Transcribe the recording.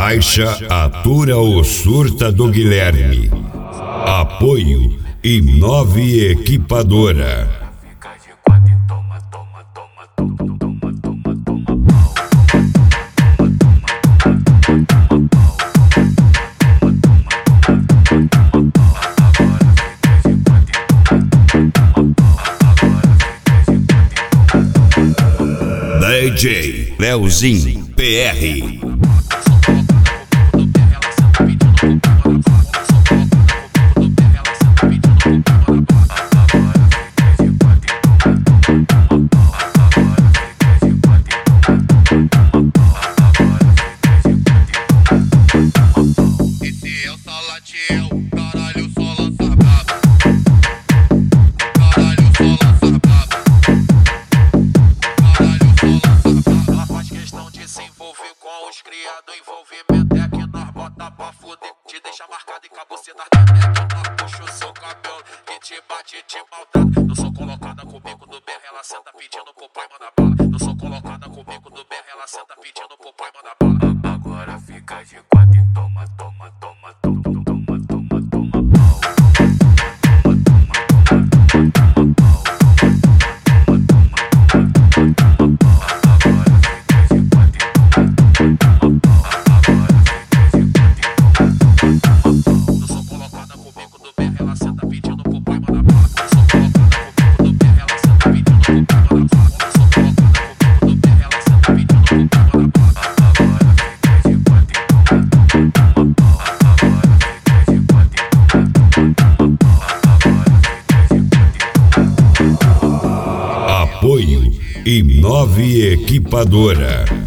Caixa atura o surta do Guilherme. Apoio Inove Equipadora. DJ Leozinho PR. Esse é o Salatiel, caralho, só lança braba. Caralho, só lança braba. Caralho, só lança braba. Ela faz questão de se envolver com os criados. Envolvimento é que nós bota pra fuder. Te deixa marcado e com a buceta dentro. Nós puxa o seu cabelo e te bate e te maltrata. Eu sou colocada com o bico do BR, ela senta pedindo pro pai mandar bala. Eu sou colocada com o bico do BR, ela senta pedindo pro pai mandar bala. Agora fica de quatro e toma, toma, toma, toma, toma, toma, toma, eu sou colocada com o bico do BR, ela senta pedindo pro pai mandar bala. Eu sou colocada com o bico do BR, ela senta pedindo pro pai mandar bala. Eu sou colocada com o bico do BR, ela senta pedindo pro pai mandar bala. Apoio Inove Equipadora.